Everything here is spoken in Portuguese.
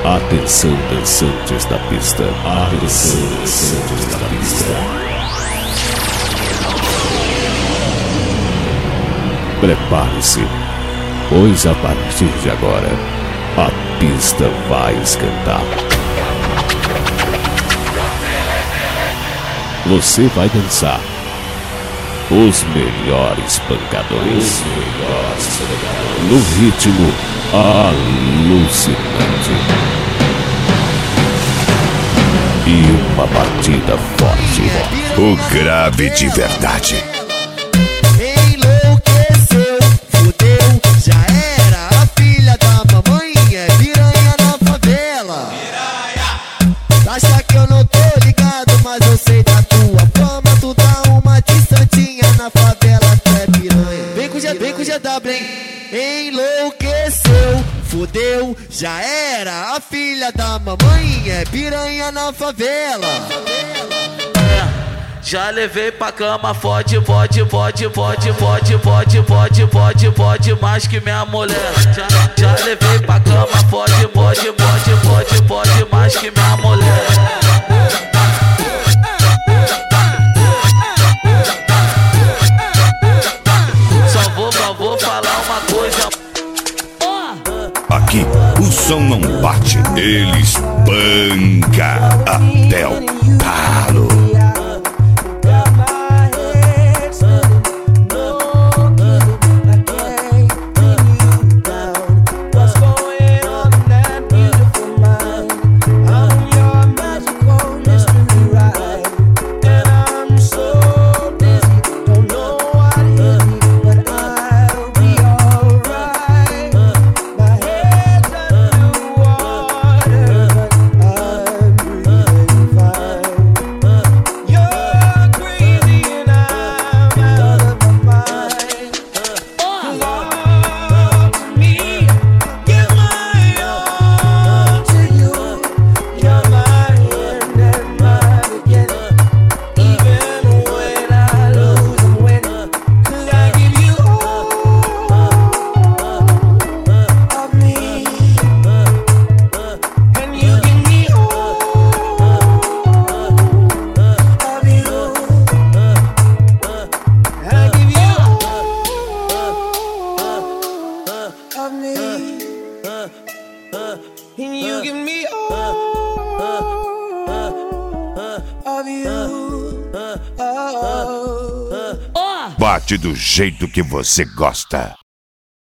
Atenção, dançantes da pista. Atenção, dançantes da pista. Prepare-se, pois a partir de agora, a pista vai esquentar. Você vai dançar os melhores pancadões, no ritmo alucinante e uma batida forte. O grave de verdade. Enlouqueceu, fudeu, já era. A filha da mamãe é piranha na favela. Acha que eu não tô ligado, mas eu sei da tua fama. Tu dá uma de santinha na favela, tu é piranha. Vem com o GW, hein? Enlouqueceu, fudeu, já era. A filha da mamãe é piranha na favela. Já levei pra cama, fode mais que minha mulher. Já levei pra cama, fode mais que minha mulher. Só vou falar uma coisa. Aqui o som não bate, ele espanca até o talo. And you give me all of you. Bate do jeito que você gosta.